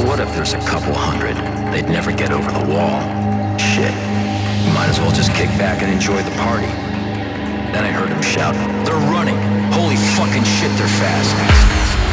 what if there's a couple hundred? They'd never get over the wall. Shit. Might as well just kick back and enjoy the party. Then I heard him shout, "They're running! Holy fucking shit, they're fast!"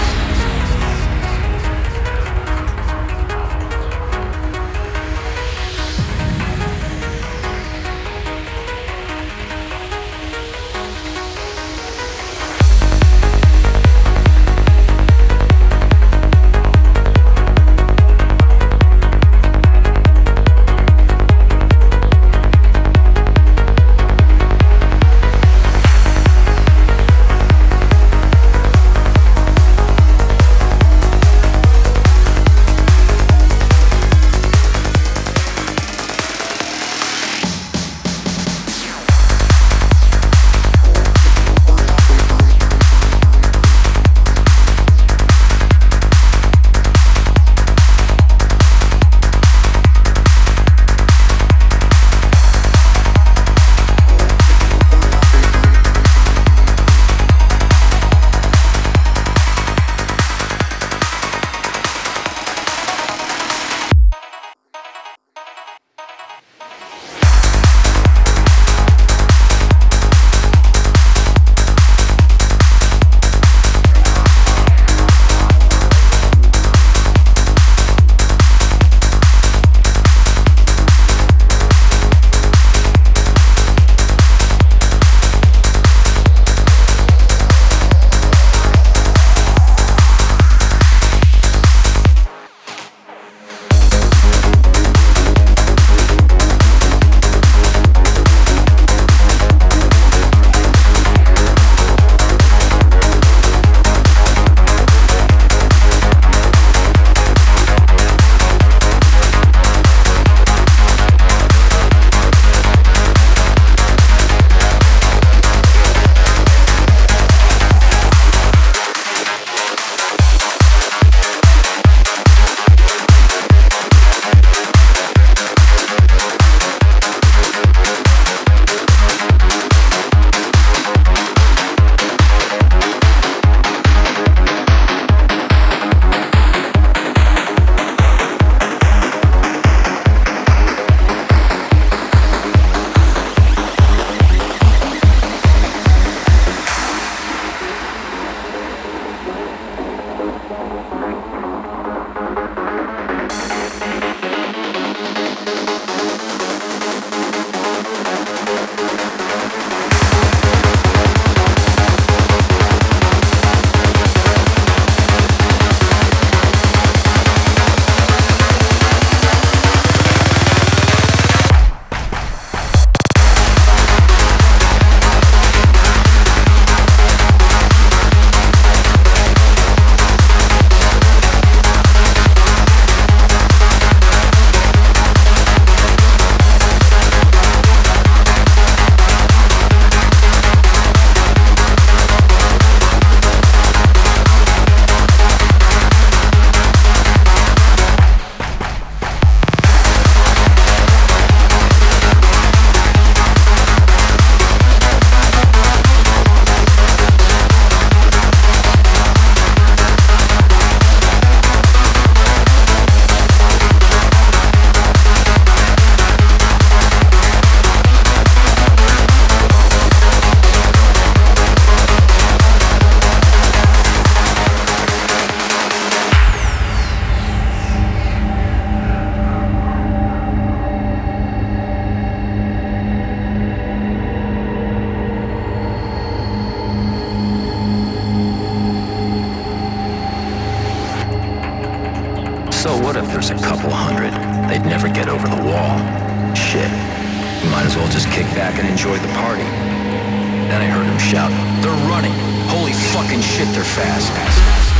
So what if there's a couple hundred? They'd never get over the wall. Shit. Might as well just kick back and enjoy the party. Then I heard him shout, "They're running! Holy fucking shit, they're fast!"